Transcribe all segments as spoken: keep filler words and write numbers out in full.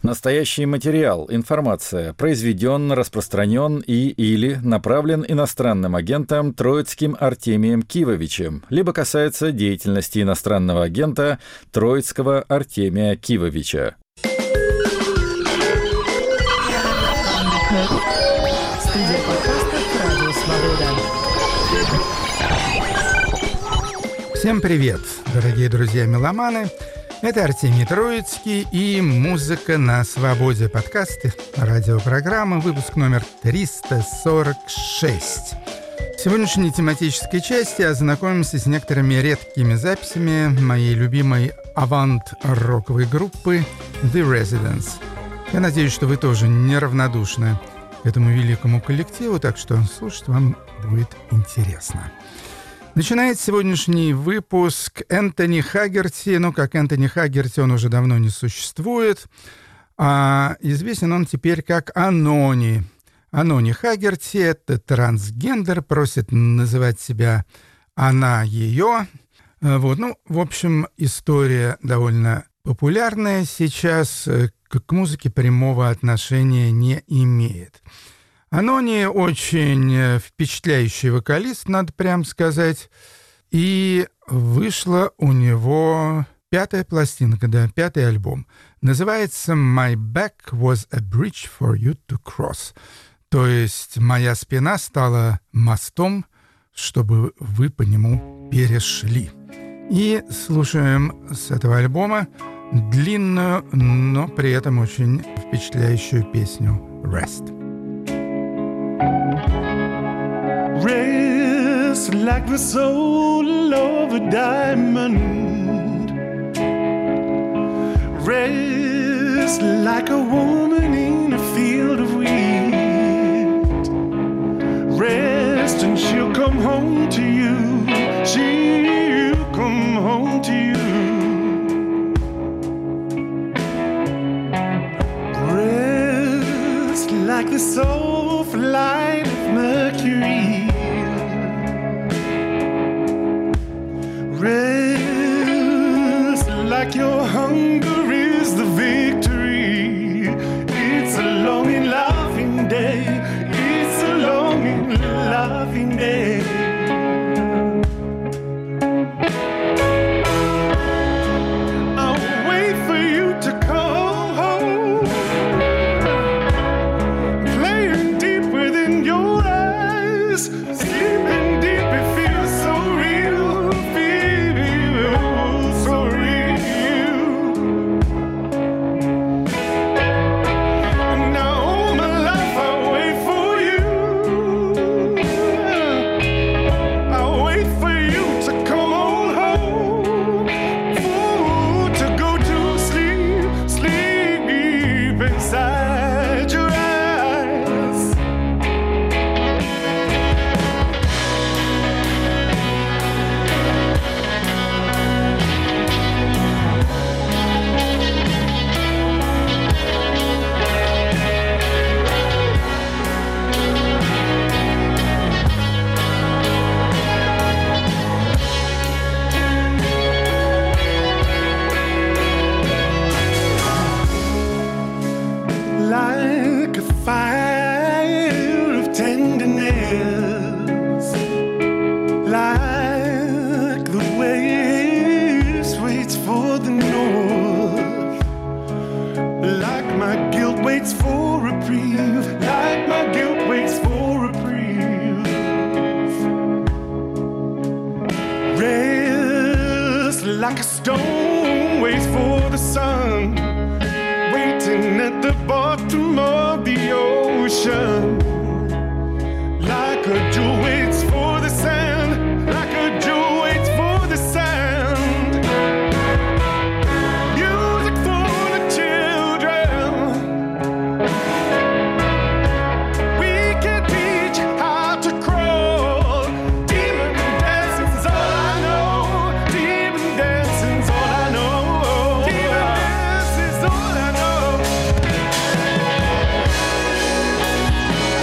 Настоящий материал, информация произведен, распространен и или направлен иностранным агентом Троицким Артемием Кивовичем, либо касается деятельности иностранного агента Троицкого Артемия Кивовича. Студия подкастов «Радио Свобода». Всем привет, дорогие друзья-меломаны! Это Артемий Троицкий и «Музыка на свободе» подкасты, радиопрограмма, выпуск номер триста сорок шесть. В сегодняшней тематической части ознакомимся с некоторыми редкими записями моей любимой авант-роковой группы The Residents. Я надеюсь, что вы тоже неравнодушны к этому великому коллективу, так что слушать вам будет интересно. Начинает сегодняшний выпуск Энтони Хагерти. Ну, как Энтони Хагерти, он уже давно не существует. А известен он теперь как Анони. Анони Хагерти — это трансгендер, просит называть себя она, ее. Вот, ну, в общем, история довольно популярная сейчас, к музыке прямого отношения не имеет. Анони очень впечатляющий вокалист, надо прям сказать. И вышла у него пятая пластинка, да, пятый альбом. Называется «My back was a bridge for you to cross». То есть «Моя спина стала мостом, чтобы вы по нему перешли». И слушаем с этого альбома длинную, но при этом очень впечатляющую песню «Rest». Rest like the soul of a diamond. Rest like a woman in a field of wheat. Rest and she'll come home to you. She'll come home to you. Rest like the soft light of Mercury. Rest like your hunger is the victory. It's a long and laughing day. It's a long and laughing day. I'll wait for you to come home. Playing deep within your eyes. Sleeping deep, it feels so real. Feels so real. And now all my life I'll wait for you. I'll wait for you to come on home. Ooh, to go to sleep, sleep inside your eyes. Like a fire of tenderness, like the waves waits for the north, like my guilt waits for reprieve, like my guilt waits for reprieve. Rest like a stone waits for the sun, waiting at the bottom of the ocean. Like a jewel waits for the sand, like a jewel waits for the sand. Music for the children. We can teach how to crawl. Demon dancing's all I know. Demon dancing's all I know. Demon dancing's all I know.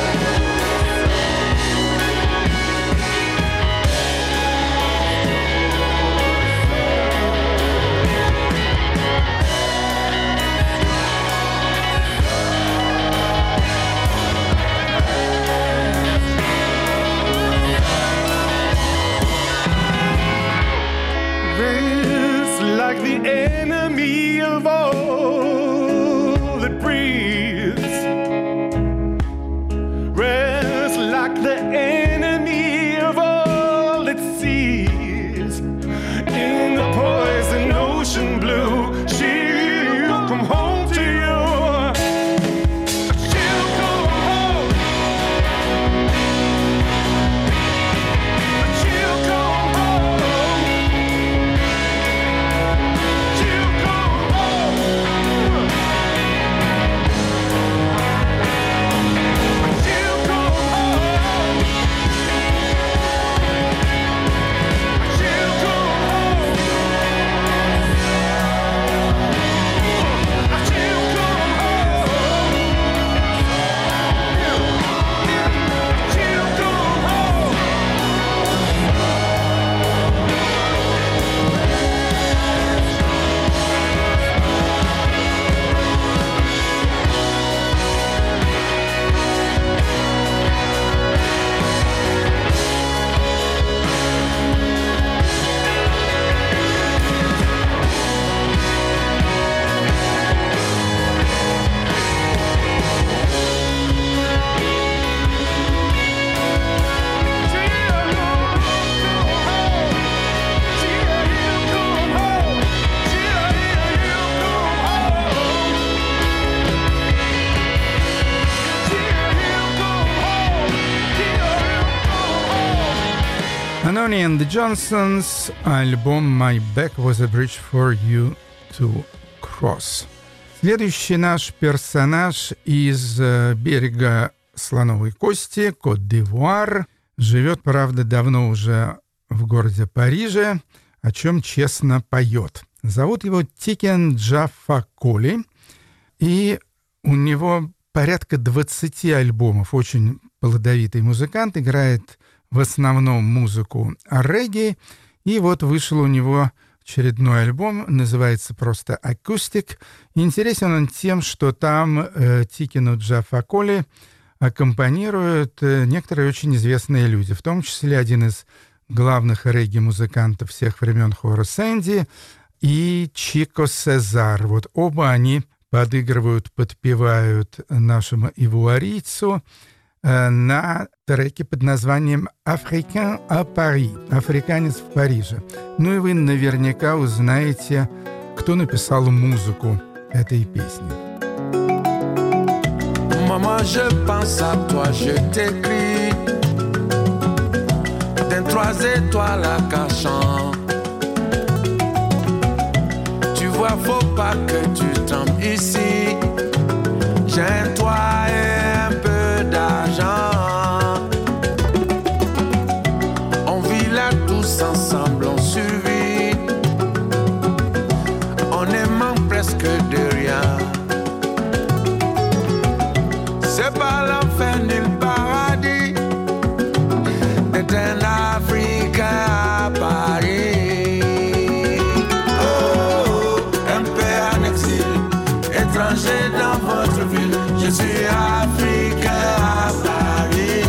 Sonny and the Johnsons, альбом «My Back was a bridge for you to cross». Следующий наш персонаж из берега Слоновой Кости, Кот-д'Ивуар, живет, правда, давно уже в городе Париже, о чем честно поет. Зовут его Тикен Джа Факоли, и у него порядка двадцати альбомов. Очень плодовитый музыкант, играет в основном музыку регги, и вот вышел у него очередной альбом, называется просто «Акустик». Интересен он тем, что там э, Тикену Джа Факоли аккомпанируют э, некоторые очень известные люди, в том числе один из главных регги-музыкантов всех времен Хорас Энди и Чико Сезар. Вот оба они подыгрывают, подпевают нашему ивуарийцу э, на треке под названием «Африкан à Paris» — «Африканец в Париже». Ну и вы наверняка узнаете, кто написал музыку этой песни. Maman, je pense à toi, je t'écris d'un trois étoiles à cachant. Tu vois, faut pas que tu tombes ici. J'ai un toit et un peu d'argent. Ensemble on survit, on ne manque presque de rien. C'est pas l'enfer ni le paradis d'être un Africain à Paris. Oh, un peu en exil, étranger dans votre ville. Je suis Africain à Paris.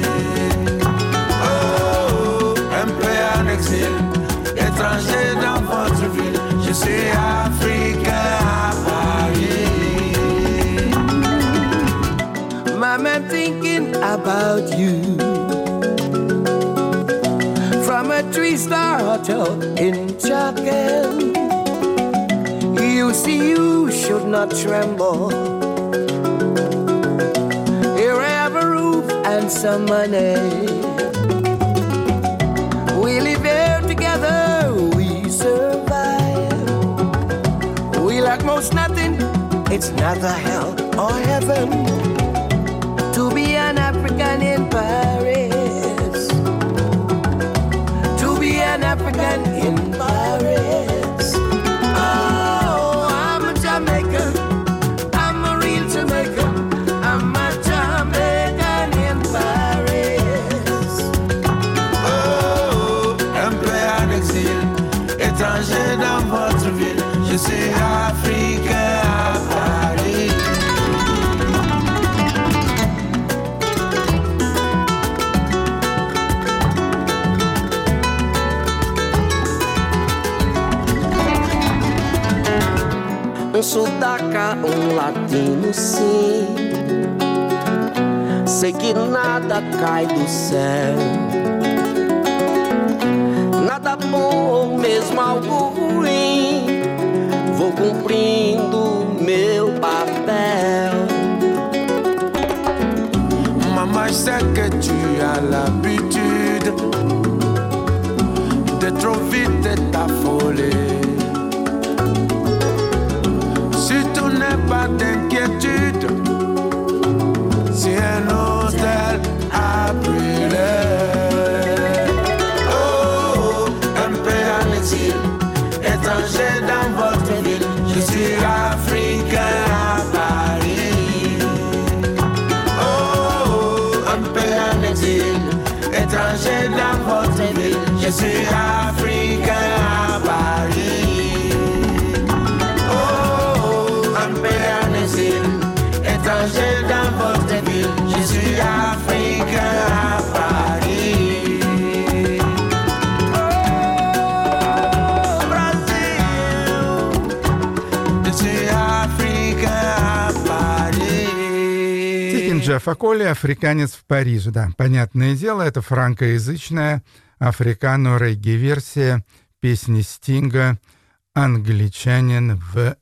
Étranger dans votre ville, je suis Africain à Paris. Mama, I'm thinking about you. From a three-star hotel in Chakan, you see you should not tremble. Here I have a roof and some money. We live here together, we survive. We lack most nothing, it's neither hell or heaven to be an African in Paris. To be an African in Paris. Oh, I'm a Jamaican, I'm a real Jamaican, I'm a Jamaican in Paris. Étranger dans votre ville, je suis Africain à Paris. Um sudaca, um latino sim. Sei que nada cai do céu. Nada bom, mesmo algo ruim. Vou cumprindo meu papel. Maman, je sais que tu as l'habitude de trop vite t'affoler. Surtout n'aie pas d'inquiétude si un hôtel a brûlé. Oh, un peu en exil, étranger dans votre ville, je suis Africain à Paris. Oh, un peu en exil, étranger dans votre ville, je suis Africain à Paris. Étranger dans votre ville, je suis Africain à Paris. Oh, Brazil, je suis Africain à Paris. Тикен Джа Факоли, «Африканец в Париже». Да, понятное дело, это франкоязычная африкано-регги-версия песни Стинга «Англичанин в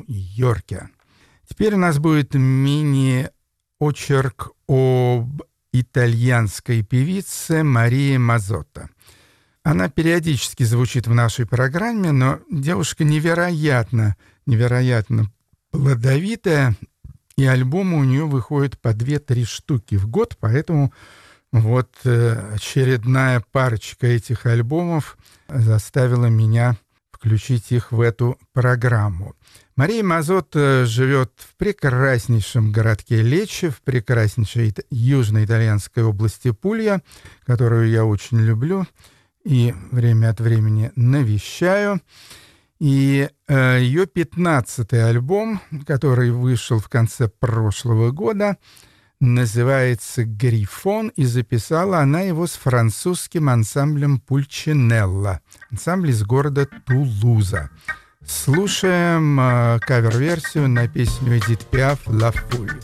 Нью-Йорке». Теперь у нас будет мини-очерк об итальянской певицы Марии Мазотто. Она периодически звучит в нашей программе, но девушка невероятно, невероятно плодовитая, и альбомы у нее выходят по две-три штуки в год, поэтому вот очередная парочка этих альбомов заставила меня включить их в эту программу. Мария Мазотто живет в прекраснейшем городке Лечче, в прекраснейшей южно-итальянской области Пулья, которую я очень люблю и время от времени навещаю. И э, ее пятнадцатый альбом, который вышел в конце прошлого года, называется «Грифон», и записала она его с французским ансамблем «Пульчинелла», ансамбль из города Тулуза. Слушаем э, кавер-версию на песню Эдит Пиаф «La Foule».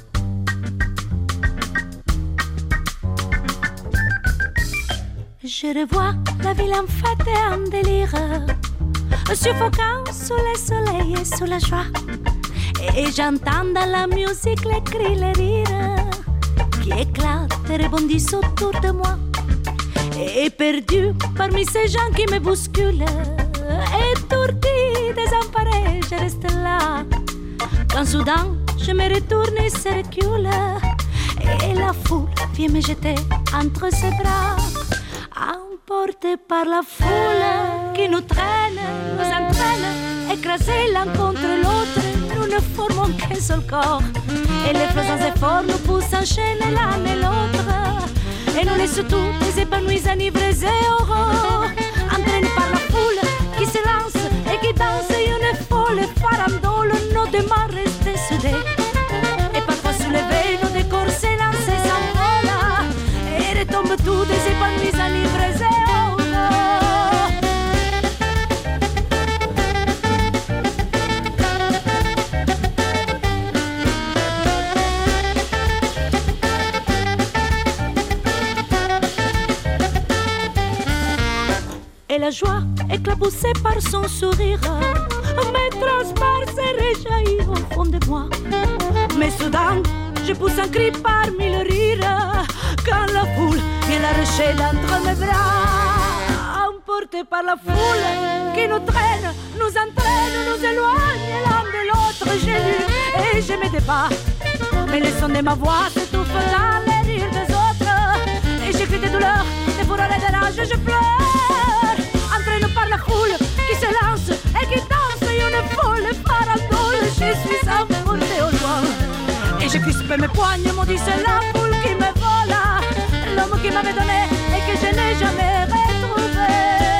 Je revois la ville en fête et en délire, suffocant sous le soleil et sous la joie. Et j'entends dans la musique les cris, les rires qui éclatent et rebondissent autour de moi. Et perdu parmi ces gens qui me bousculent, étourdi, désemparé, je reste là. Quand soudain je me retourne et se recule, et la foule vient me jeter entre ses bras. Emportés par la foule qui nous traîne, nous entraîne, écrasés l'un contre l'autre, nous ne formons qu'un seul corps. Et les flots sans effort nous poussent enchaîner l'un et l'autre, et nous laissent tous les épanouis, enivrés et heureux, entraînés par la foule qui se lance et qui danse une folle farandole, nos deux mains restées soudées, et parfois soulevés, nos décors s'élancent et s'envolent, et retombent tous des épanouis, enivrés et heureux. Et la joie, éclaboussée par son sourire, me transperce et réjaillit au fond de moi. Mais soudain, je pousse un cri parmi le rire, quand la foule vient l'arracher d'entre mes bras. Emportés par la foule qui nous traîne, nous entraîne, nous éloigne l'un de l'autre. J'ai lu et je me débat, mais le son de ma voix s'étouffe dans les rires des autres. Et j'écris de douleur, de fureur et de rage, je pleure. Entraîné par la foule qui se lance et qui danse une folle farandole, je suis emporté au loin. Et je crispe mes poignes, maudit c'est la foule qui me vola, l'homme qui m'avait donné et que je n'ai jamais retrouvé.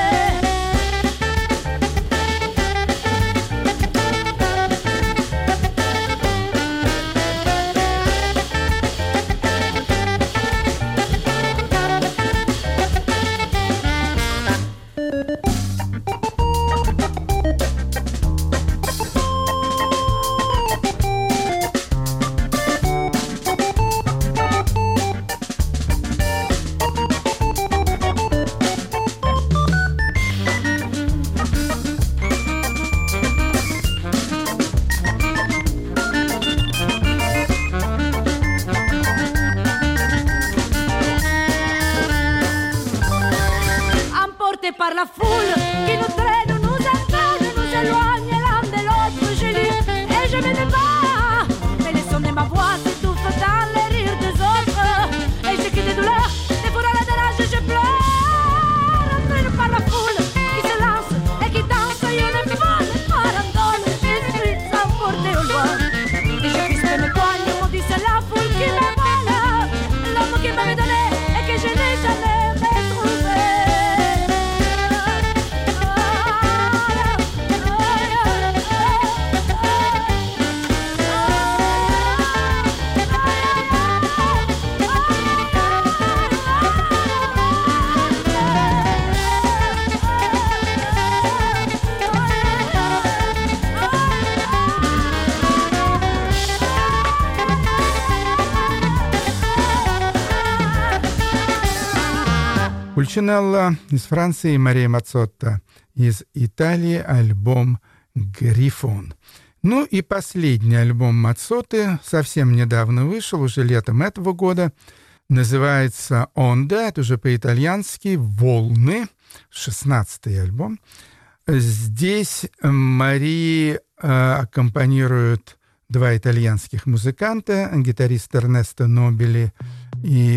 Par la foule qui nous traîne, nous entraîne, nous éloigne l'un de l'autre. Je lis et je me débat, mais le son de ma voix s'étouffe dans les rires des autres. Et je crie de douleur, de fureur et de rage, je pleure. Entraîné par la foule qui se lance et qui danse une folle farandole, je suis emporté au loin. Et je crispe mes poignes, maudit c'est la foule qui me vole, l'homme qui m'avait donné et que je n'ai jamais retrouvé. Пульчинелла из Франции, Мария Мазотто из Италии, альбом «Грифон». Ну и последний альбом Мазотты совсем недавно вышел, уже летом этого года, Называется «Онде», это уже по-итальянски «Волны», шестнадцатый альбом. Здесь Мари э, аккомпанирует два итальянских музыканта, гитарист Эрнесто Нобили и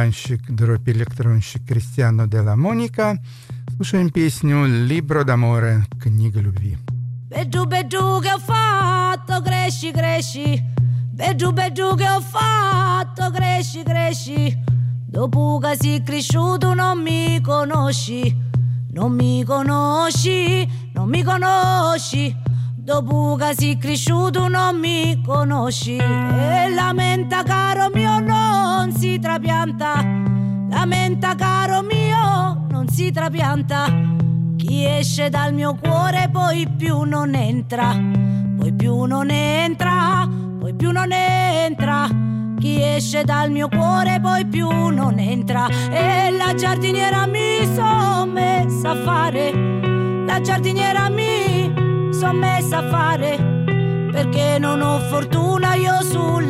барабанщик-дроп-электронщик Кристиано Делла Моника. Слушаем песню «Libro d'amore», «Книга любви». Beggiù, beggiù che ho fatto, cresci, cresci. Beggiù, beggiù che ho fatto, cresci, cresci. Dopo che sei cresciuto non mi conosci, non mi conosci, non mi conosci. Dopo che sei cresciuto non mi conosci. E lamenta caro mio non si trapianta, lamenta caro mio non si trapianta. Chi esce dal mio cuore poi più non entra, poi più non entra, poi più non entra. Chi esce dal mio cuore poi più non entra. E la giardiniera mi son messa a fare, la giardiniera mi son messa a fare, perché non ho fortuna io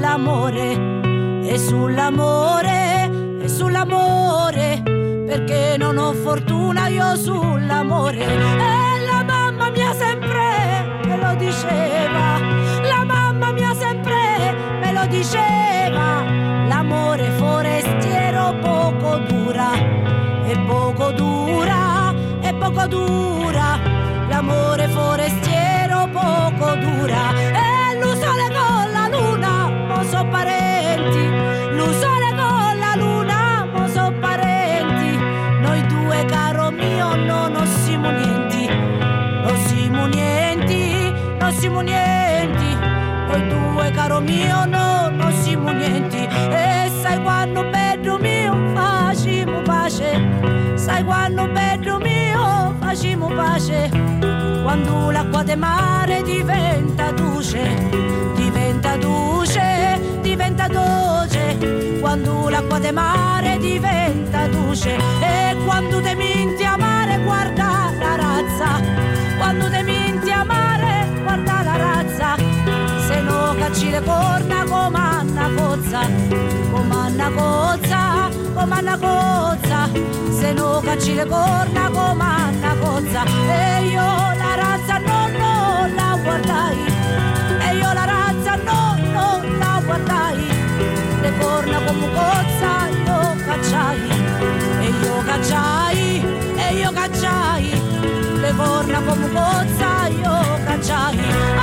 sull'amore, e sull'amore, e sull'amore, perché non ho fortuna io sull'amore. E la mamma mia sempre me lo diceva, la mamma mia sempre me lo diceva, l'amore forestiero poco dura, e poco dura, e poco dura, l'amore forestiero poco dura. E lo sole con la luna mo so parenti, lo sole con la luna mo so parenti. Noi due caro mio no non siamo nienti, non siamo nienti, non siamo nienti. Noi due caro mio no non siamo nienti. E sai quando bello mio facciamo pace, sai quando bello mio facciamo pace, quando l'acqua de mare diventa dolce, diventa dolce, diventa dolce, quando l'acqua de mare diventa dolce. E quando te minti a mare guarda la razza, quando te minti a mare guarda la razza, se no cacci le corna comanna cozza, comanna cozza, comanna cozza, se no cacci le corna comanna cozza. E io la razza no, no la guardai, e io la razza no, no la guardai, le corna come cozza io cacciai, e io cacciai, e io cacciai, le corna come cozza io cacciai.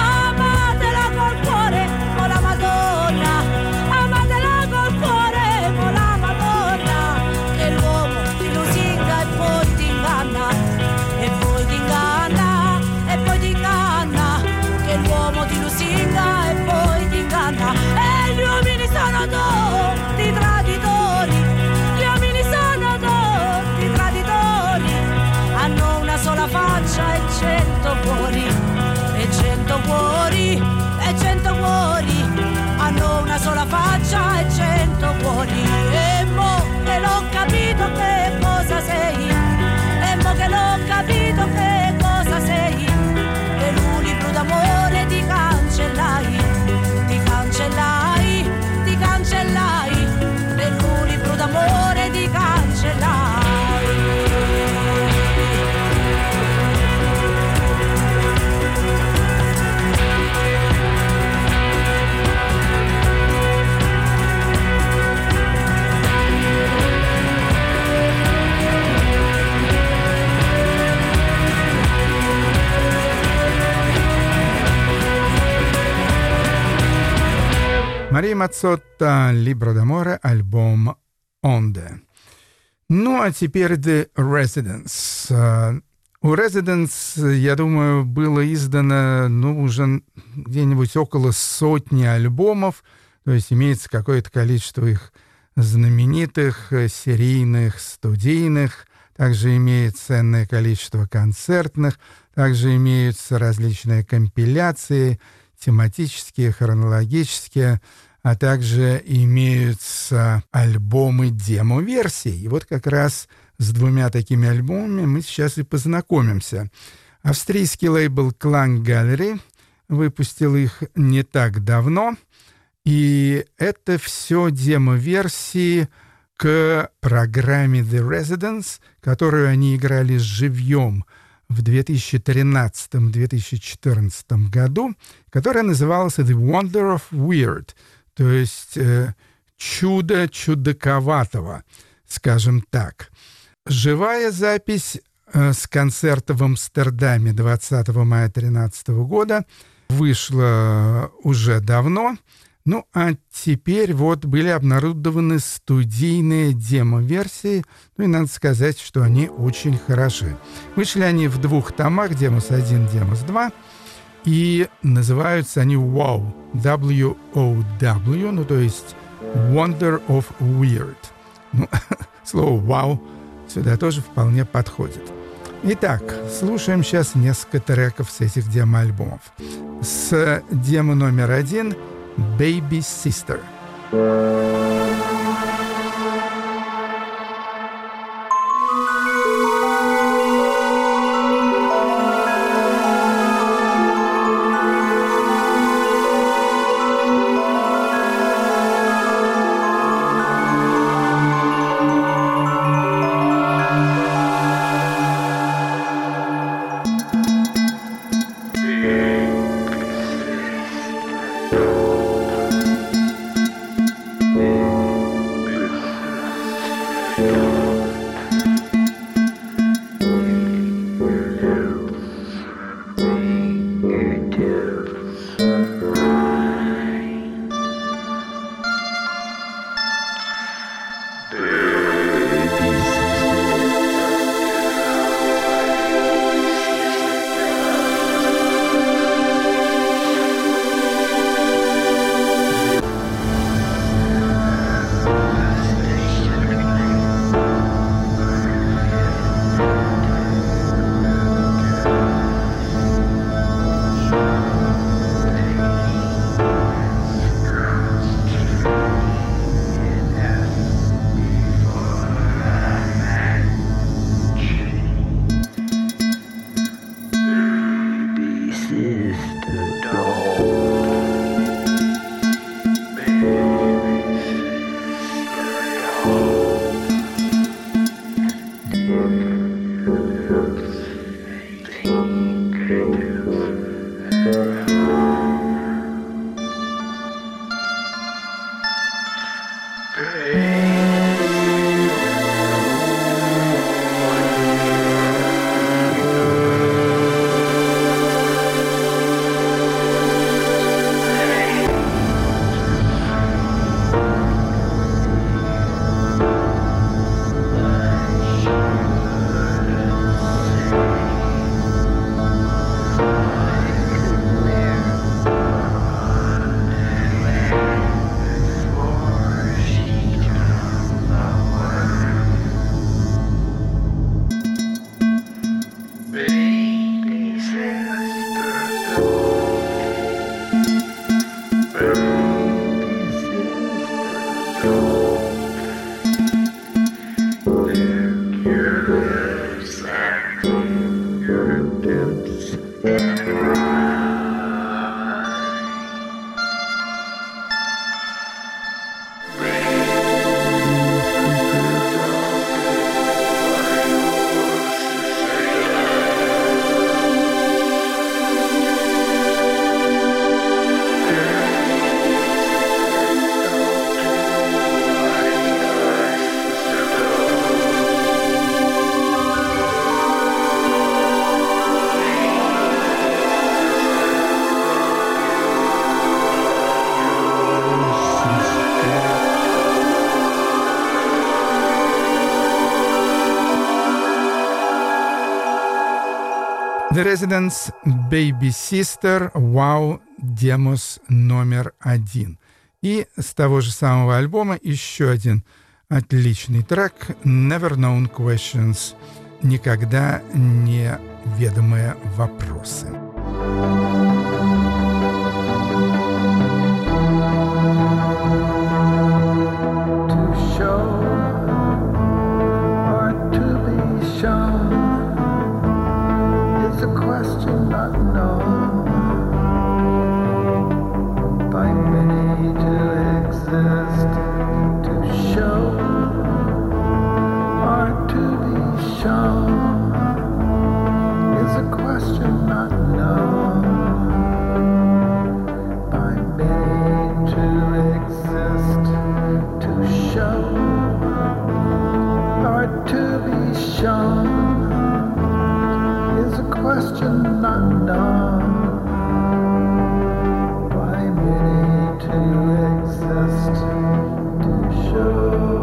Amatela col cuore con la Madonna, amatela col cuore con la Madonna, che l'uomo ti lusinga e poi ti inganna, e poi ti inganna, e poi ti inganna, che l'uomo ti lusinga e poi ti inganna. E gli uomini sono tutti traditori, gli uomini sono tutti traditori, hanno una sola faccia e cento cuori, e cento cuori, e cento cuori, hanno una sola faccia e cento cuori. E mo che l'ho capito che cosa sei, e mo che l'ho capito che cosa sei, per un libro d'amore ti cancellai, ti cancellai, ti cancellai, per un libro d'amore ti cancellai. Мария Мацотта, «Libro d'amore», альбом «Onde». Ну, а теперь «The Residents». У «Residents», я думаю, было издано, ну, уже где-нибудь около сотни альбомов, то есть имеется какое-то количество их знаменитых, серийных, студийных, также имеется ценное количество концертных, также имеются различные компиляции, тематические, хронологические, а также имеются альбомы демо-версий. И вот как раз с двумя такими альбомами мы сейчас и познакомимся. Австрийский лейбл Klang Gallery выпустил их не так давно, и это все демо-версии к программе The Residents, которую они играли живьем в две тысячи тринадцатом — две тысячи четырнадцатом году, которая называлась The Wonder of Weird, то есть э, «Чудо чудаковатого», скажем так. Живая запись э, с концерта в Амстердаме двадцатого мая две тысячи тринадцатого года вышла уже давно. Ну, а теперь вот были обнародованы студийные демо-версии, ну и надо сказать, что они очень хороши. Вышли они в двух томах, Демос один, Демос два, и называются они «Wow», W O W, ну то есть «Wonder of Weird». Ну, слово «Wow» сюда тоже вполне подходит. Итак, слушаем сейчас несколько треков с этих демо-альбомов. С демо номер один «Baby Sister». The Residents, Baby Sister, Wow, Демос номер один. И с того же самого альбома еще один отличный трек Never Known Questions, никогда не ведомые вопросы. By many to exist, to show question not known by many to exist, to show.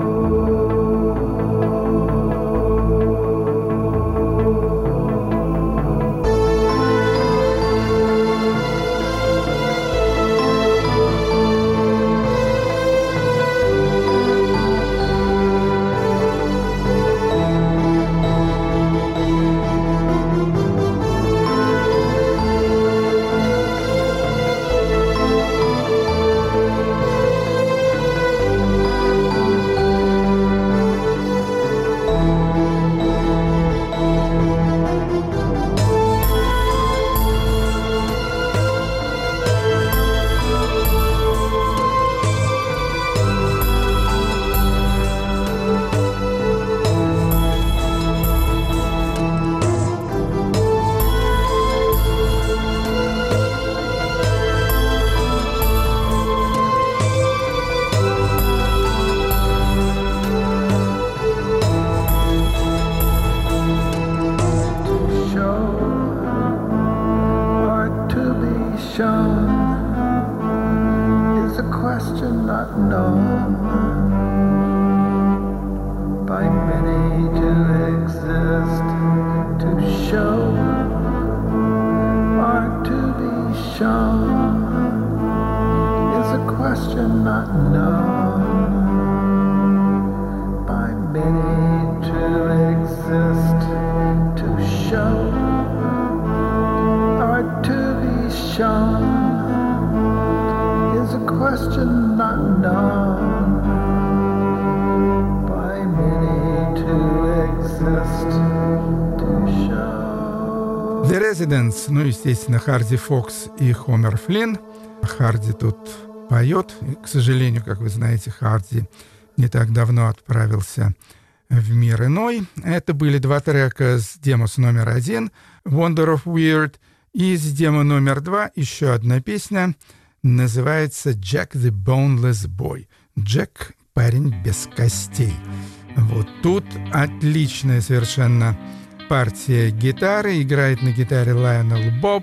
The Residents, ну, естественно, Харди Фокс и Хомер Флинн. Харди тут поет. И, к сожалению, как вы знаете, Харди не так давно отправился в мир иной. Это были два трека с демо с номер один, Wonder of Weird, и с демо номер два еще одна песня, называется Jack the Boneless Boy. Джек — парень без костей. Вот тут отличная совершенно партия гитары. Играет на гитаре Лайонел Боб,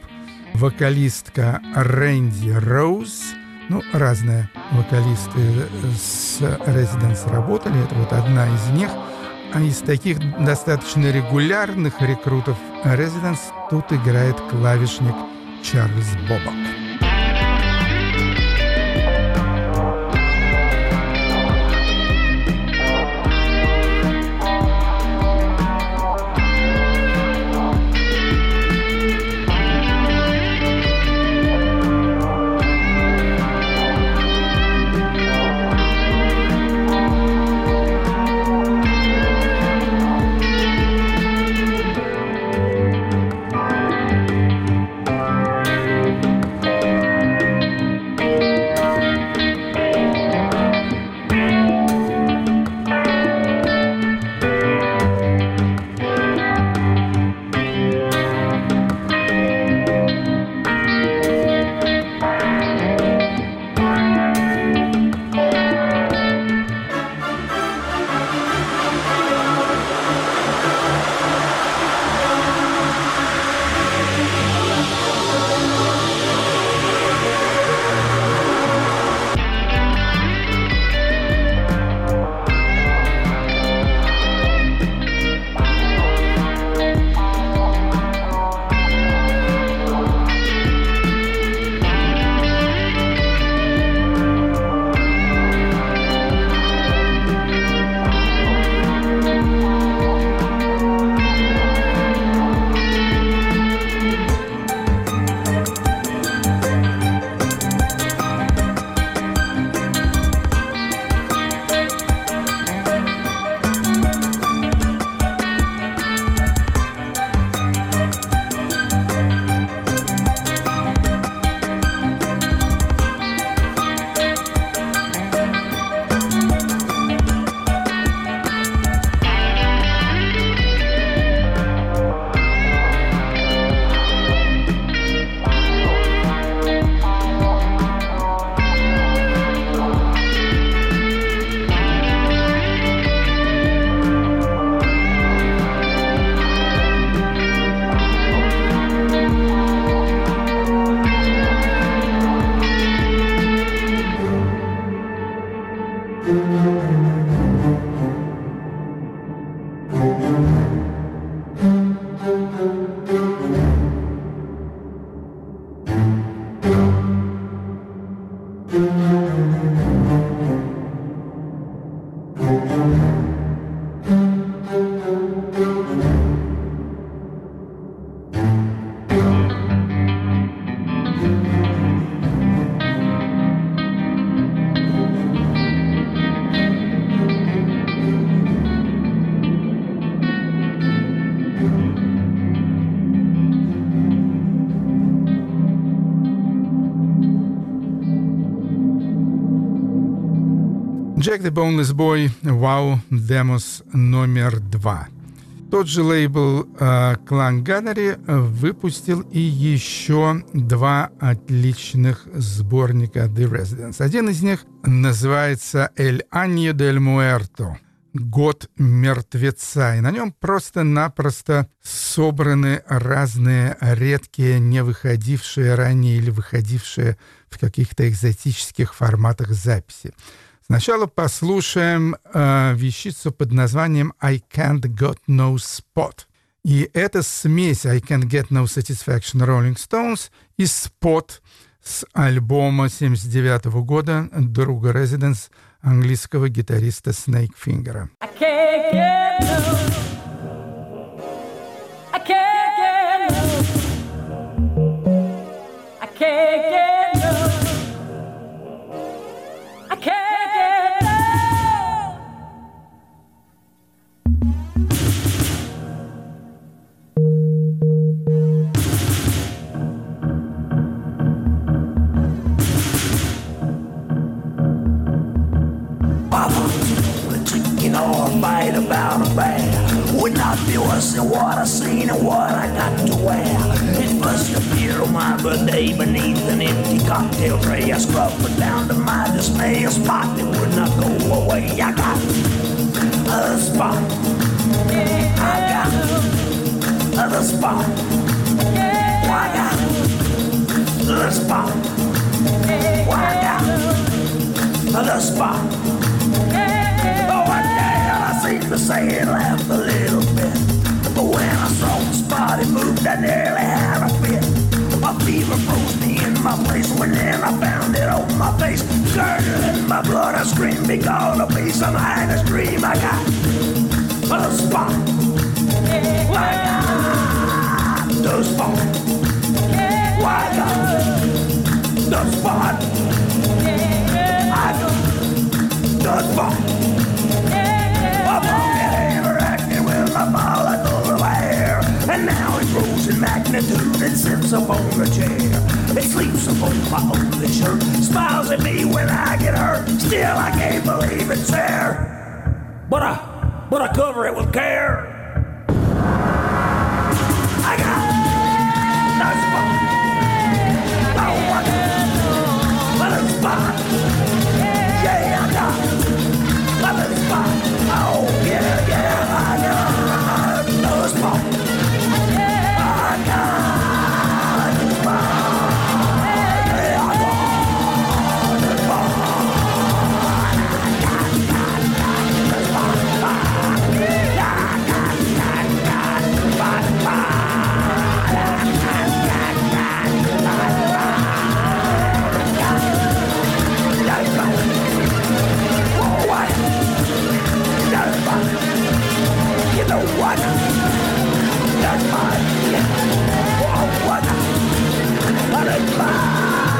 вокалистка Рэнди Роуз. Ну, разные вокалисты с Residents работали. Это вот одна из них. А из таких достаточно регулярных рекрутов Residents тут играет клавишник Чарльз Бобок. Jack the Boneless Boy, Wow, Demos номер два. Тот же лейбл uh, Clan Gunnery выпустил и еще два отличных сборника The Residents. Один из них называется El Año del Muerto, Год мертвеца, и на нем просто-напросто собраны разные редкие, не выходившие ранее или выходившие в каких-то экзотических форматах записи. Сначала послушаем э, вещицу под названием I Can't Got No Spot. И это смесь I Can't Get No Satisfaction Rolling Stones и Spot с альбома семьдесят девятого года друга Residents, английского гитариста Snake Finger. I can't get no, I can't get no, I can't get no, I can't get no. Or a fight about a bear would not be worse than what I seen and what I got to wear. It must appear on my birthday beneath an empty cocktail tray. I scrubbed it down to my dismay, a spot that would not go away. I got a spot. I got the spot. I got the spot. I got the spot. To say it laughed a little bit, but when I saw the spot it moved, I nearly had a fit. My fever froze me in my place when then I found it on my face, curdling my blood. I screamed, be gone a piece of mine, a dream. I got the spot. I got the spot. I got the spot. I got the spot. And now it grows in magnitude and sits up on the chair. It sleeps upon my only shirt, smiles at me when I get hurt. Still I can't believe it's there, but I, but I cover it with care. I got the spot. Oh, I got the spot. Yeah, I got the spot. Oh, yeah, yeah, I got the spot. You know what? That's mine. Oh, what? What is mine?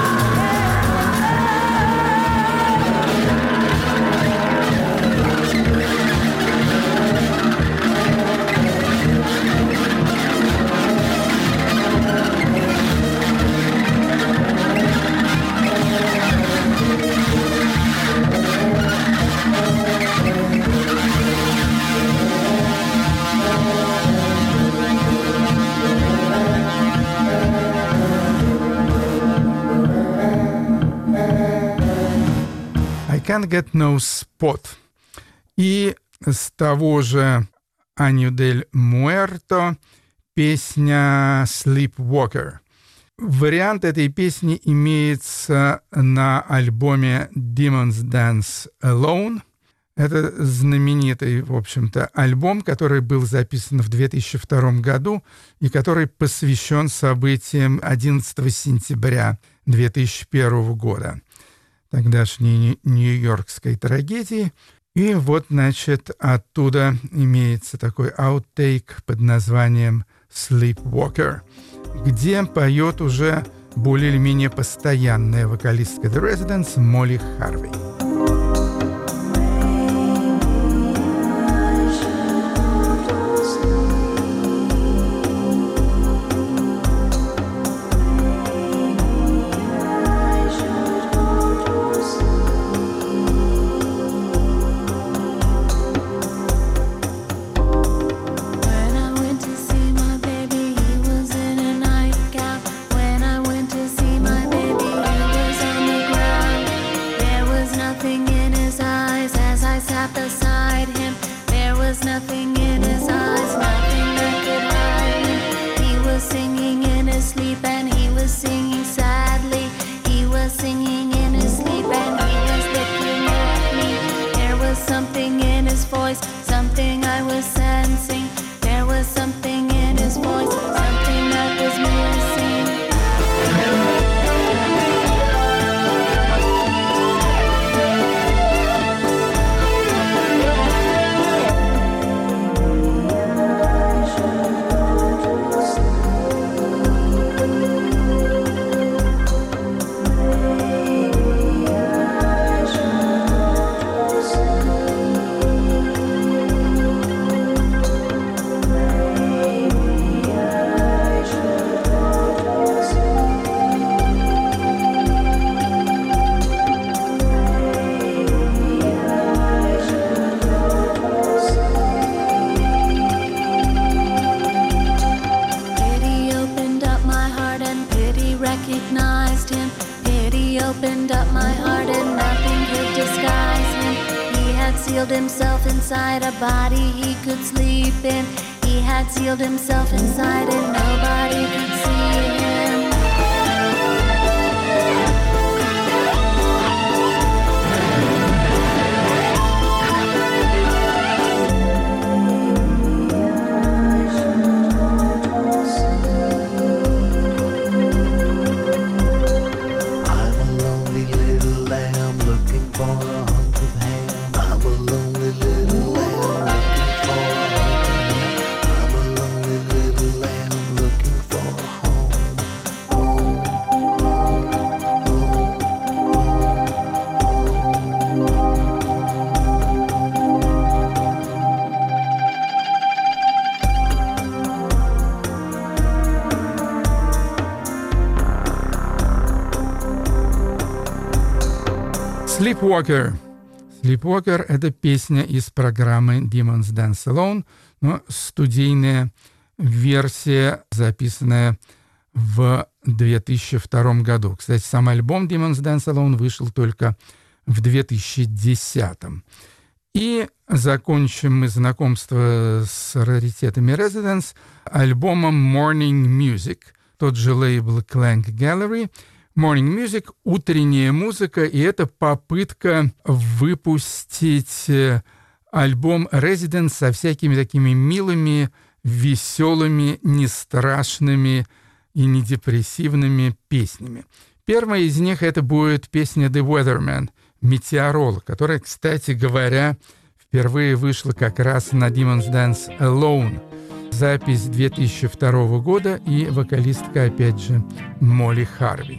Can't Get No Spot. И с того же Año del Muerto песня Sleepwalker. Вариант этой песни имеется на альбоме Demons Dance Alone. Это знаменитый, в общем-то, альбом, который был записан в две тысячи втором году и который посвящен событиям одиннадцатого сентября две тысячи первого года. тогдашней нью-йоркской трагедии. И вот, значит, оттуда имеется такой аутейк под названием «Sleepwalker», где поет уже более или менее постоянная вокалистка The Residents Молли Харви. Himself inside a body he could sleep in. He had sealed himself inside and nobody could see him. I'm a lonely little lamb looking for a hunk of ham. I'm a lonely little lamb looking for a hunk of ham. I'm a lonely little lamb looking for a home. Home, home, Sleepwalker. Sleepwalker — это песня из программы Demons Dance Alone, но студийная версия, записанная в две тысячи втором году. Кстати, сам альбом Demons Dance Alone вышел только в две тысячи десятом. И закончим мы знакомство с раритетами Residents альбомом Morning Music, тот же лейбл Clank Gallery. Morning Music — утренняя музыка, и это попытка выпустить альбом Residents со всякими такими милыми, веселыми, не страшными и не депрессивными песнями. Первая из них — это будет песня The Weatherman, метеоролог, которая, кстати говоря, впервые вышла как раз на Demons Dance Alone. Запись две тысячи второго года, и вокалистка, опять же, Молли Харви.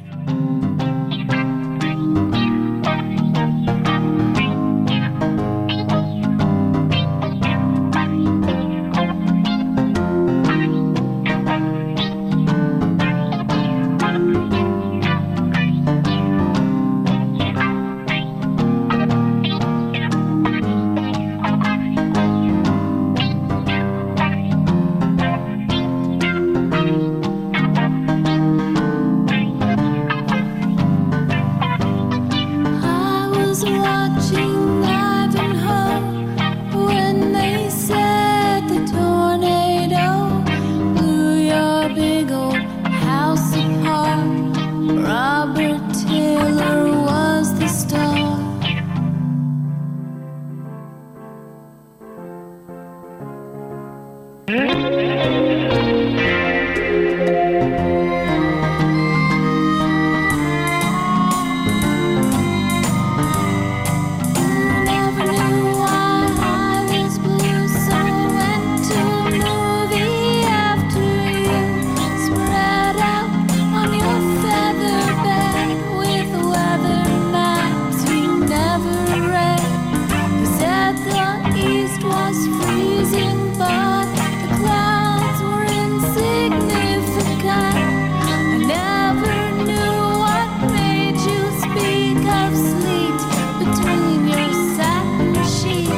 never read. He said the east was freezing, but the clouds were insignificant. I never knew what made you speak of sleet between your satin sheets.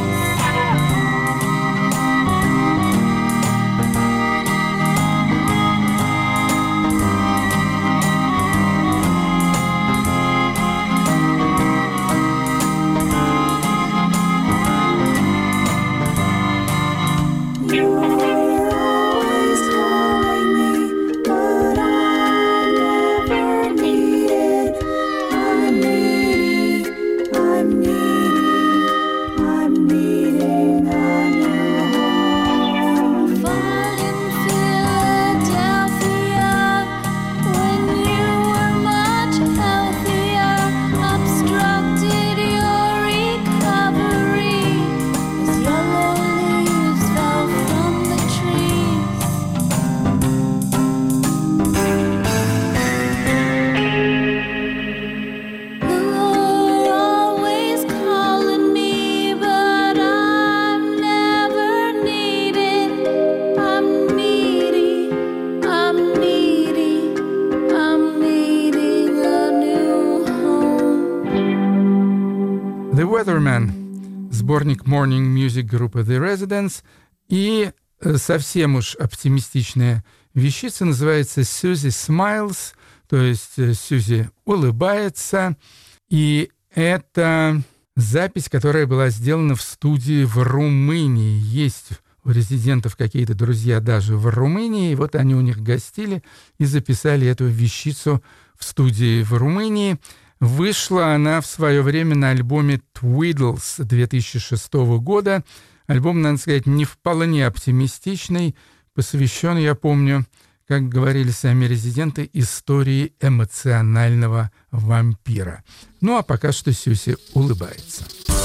Weatherman, сборник Morning Music группы The Residents, и совсем уж оптимистичная вещица называется Susie Smiles, то есть Сьюзи улыбается, и это запись, которая была сделана в студии в Румынии. Есть у резидентов какие-то друзья даже в Румынии, и вот они у них гостили и записали эту вещицу в студии в Румынии. Вышла она в свое время на альбоме Tweedles две тысячи шестого года. Альбом, надо сказать, не вполне оптимистичный, посвящен, я помню, как говорили сами резиденты, истории эмоционального вампира. Ну а пока что Сьюзи улыбается.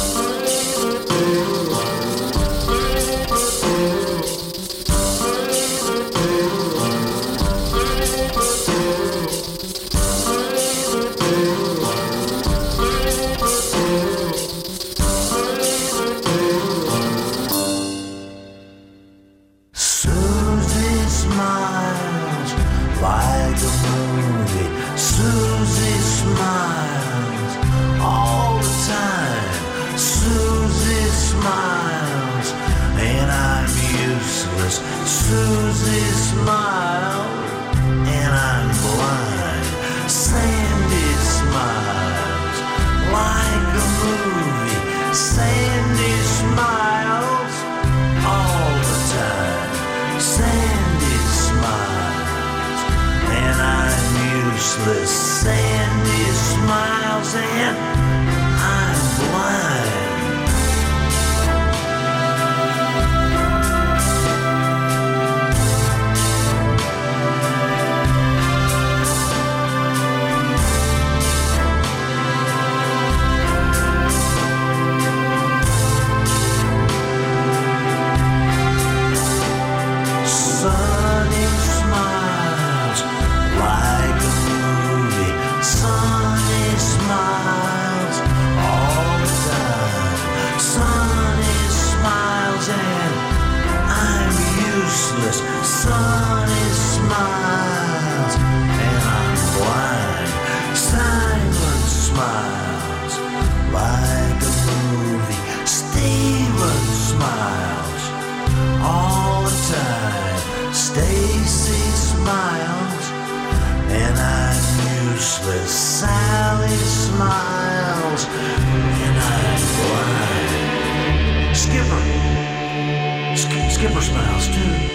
Susie smiles, and I'm blind. Sandy smiles like a movie. Sandy smiles all the time. Sandy smiles, and I'm useless. Sandy smiles, and I'm blind. Sunny smiles, and I'm blind. Simon smiles like a movie. Steven smiles all the time. Stacy smiles, and I'm useless. Sally smiles, and I'm blind. Skipper, Sk- Skipper smiles too.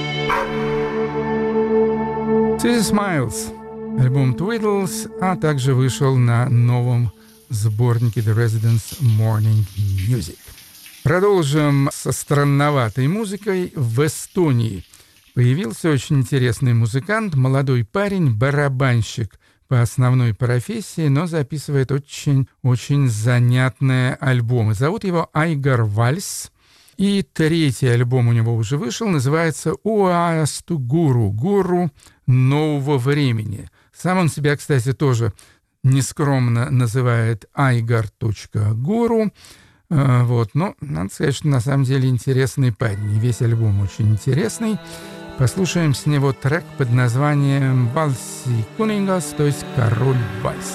Susie Smiles, альбом Tweedles, а также вышел на новом сборнике The Residents Morning Music. Продолжим со странноватой музыкой. В Эстонии появился очень интересный музыкант, молодой парень, барабанщик по основной профессии, но записывает очень-очень занятные альбомы. Зовут его Айгар Вальс. И третий альбом у него уже вышел, называется «Уасту Гуру», «Гуру нового времени». Сам он себя, кстати, тоже нескромно называет айгар.гуру. Вот, но надо сказать, что на самом деле интересный парень. И весь альбом очень интересный. Послушаем с него трек под названием «Вальси Кунингас», то есть «Король вальса».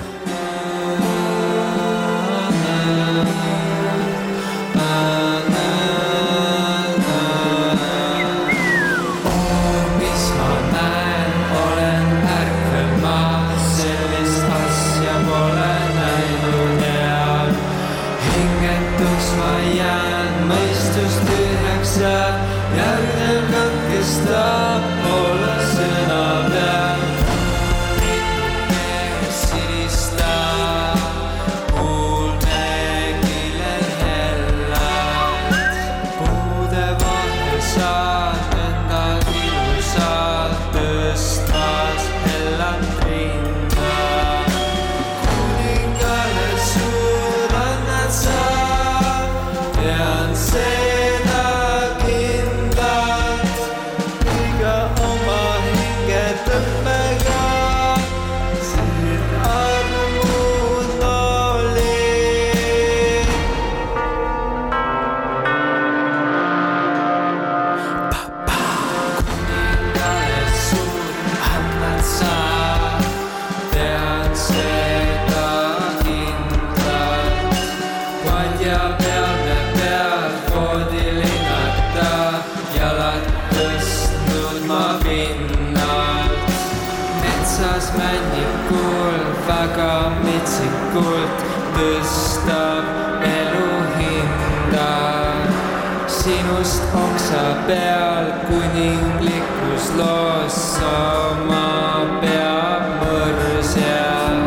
Tõstab elu hinda sinust oksa peal, kuninglikkus loos oma peab mõrsja.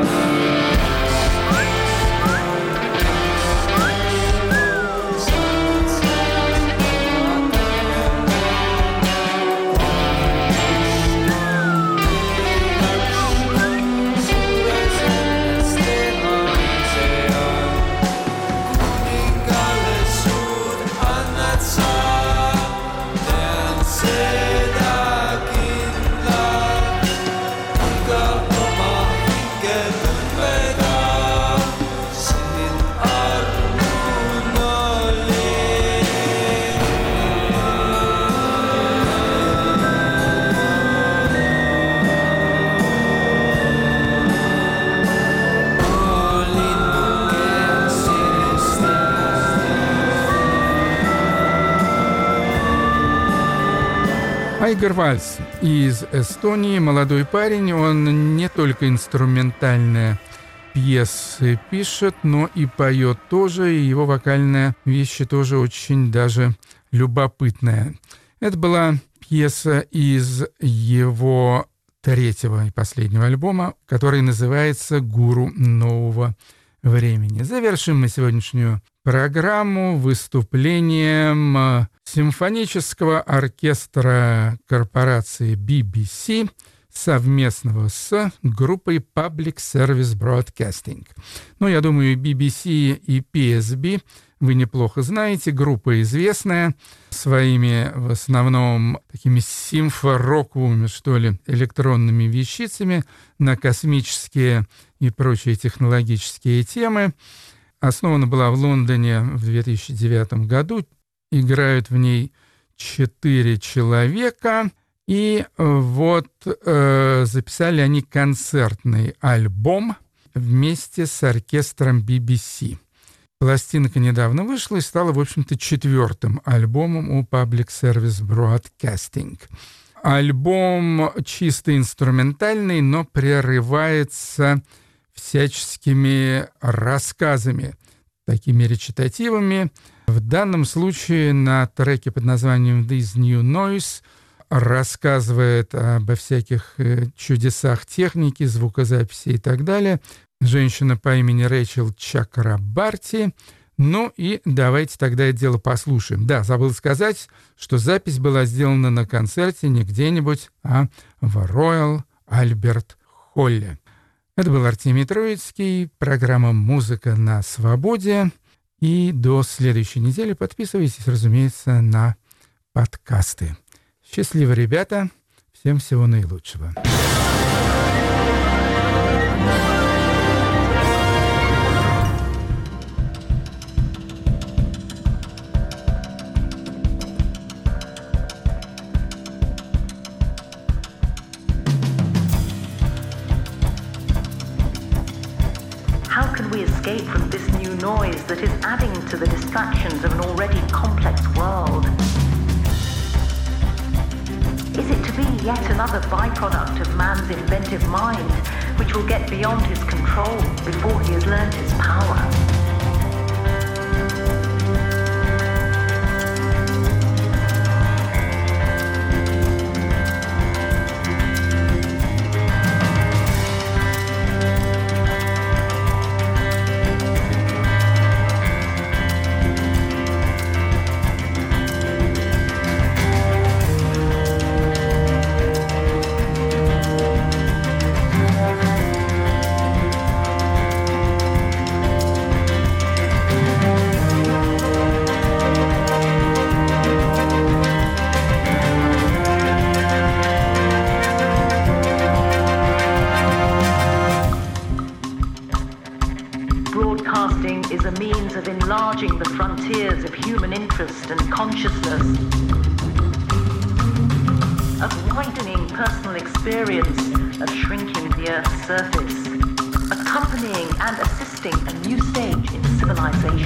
Айгар Вальс из Эстонии, молодой парень, он не только инструментальные пьесы пишет, но и поет тоже, и его вокальная вещь тоже очень даже любопытная. Это была пьеса из его третьего и последнего альбома, который называется «Гуру нового времени». Завершим мы сегодняшнюю программу выступлением симфонического оркестра корпорации би би си совместного с группой Public Service Broadcasting. Ну, я думаю, би би си и пи эс би вы неплохо знаете. Группа известная своими, в основном, такими симфороковыми, что ли, электронными вещицами на космические и прочие технологические темы. Основана была в Лондоне в две тысячи девятом году. Играют в ней четыре человека. И вот э, записали они концертный альбом вместе с оркестром би би си. Пластинка недавно вышла и стала, в общем-то, четвертым альбомом у Public Service Broadcasting. Альбом чисто инструментальный, но прерывается всяческими рассказами, такими речитативами. В данном случае на треке под названием «This New Noise» рассказывает обо всяких чудесах техники, звукозаписи и так далее женщина по имени Рэйчел Чакрабарти. Ну и давайте тогда это дело послушаем. Да, забыл сказать, что запись была сделана на концерте не где-нибудь, а в Royal Albert Hall. Это был Артемий Троицкий, программа «Музыка на свободе». И до следующей недели подписывайтесь, разумеется, на подкасты. Счастливо, ребята! Всем всего наилучшего! noise that is adding to the distractions of an already complex world? Is it to be yet another byproduct of man's inventive mind, which will get beyond his control before he has learned his power? The frontiers of human interest and consciousness, of widening personal experience, of shrinking the Earth's surface, accompanying and assisting a new stage in civilization.